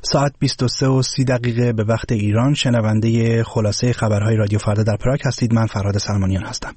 ساعت 23:30 به وقت ایران شنونده خلاصه خبرهای رادیو فردا در پراگ هستید. من فرهاد سلمانیان هستم.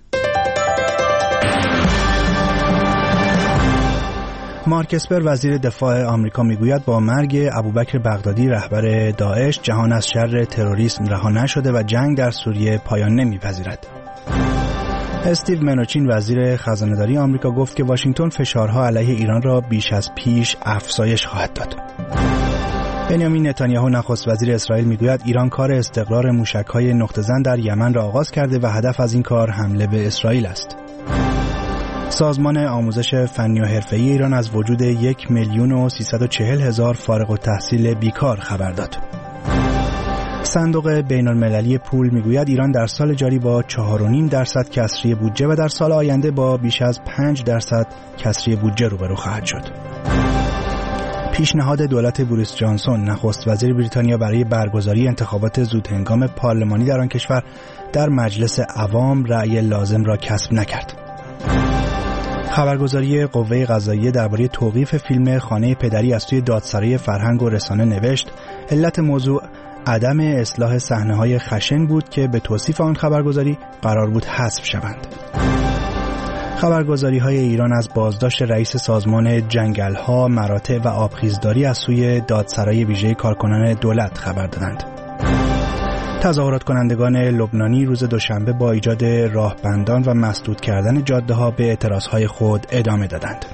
مارک اسپر وزیر دفاع آمریکا میگوید با مرگ ابوبکر بغدادی رهبر داعش جهان از شر تروریسم رها نشده و جنگ در سوریه پایان نمیپذیرد. استیو منوچین وزیر خزانه‌داری آمریکا گفت که واشنگتن فشارها علیه ایران را بیش از پیش افزایش خواهد داد. بنیامین نتانیاهو نخست وزیر اسرائیل میگوید ایران کار استقرار موشک‌های نقطه‌زن در یمن را آغاز کرده و هدف از این کار حمله به اسرائیل است. سازمان آموزش فنی و حرفه‌ای ایران از وجود 1,340,000 فارغ التحصیل بیکار خبر داد. صندوق بین‌المللی پول میگوید ایران در سال جاری با 4.5% کسری بودجه و در سال آینده با بیش از 5% کسری بودجه روبرو خواهد شد. پیشنهاد دولت بوریس جانسون نخست وزیر بریتانیا برای برگزاری انتخابات زودهنگام پارلمانی در آن کشور در مجلس عوام رأی لازم را کسب نکرد. خبرگزاری قوه قضاییه درباره توقیف فیلم خانه پدری از سوی دادسرای فرهنگ و رسانه نوشت علت موضوع عدم اصلاح صحنه‌های خشن بود که به توصیف آن خبرگزاری قرار بود حذف شوند. خبرگزاری‌های ایران از بازداشت رئیس سازمان جنگل‌ها، مراتع و آبخیزداری از سوی دادسرای ویژه کارکنان دولت خبر دادند. تظاهرات کنندگان لبنانی روز دوشنبه با ایجاد راهبندان و مسدود کردن جاده‌ها به اعتراضهای خود ادامه دادند.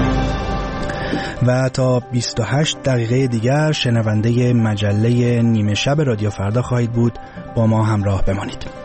و تا 28 دقیقه دیگر شنونده مجله نیمه شب رادیو فردا خواهید بود. با ما همراه بمانید.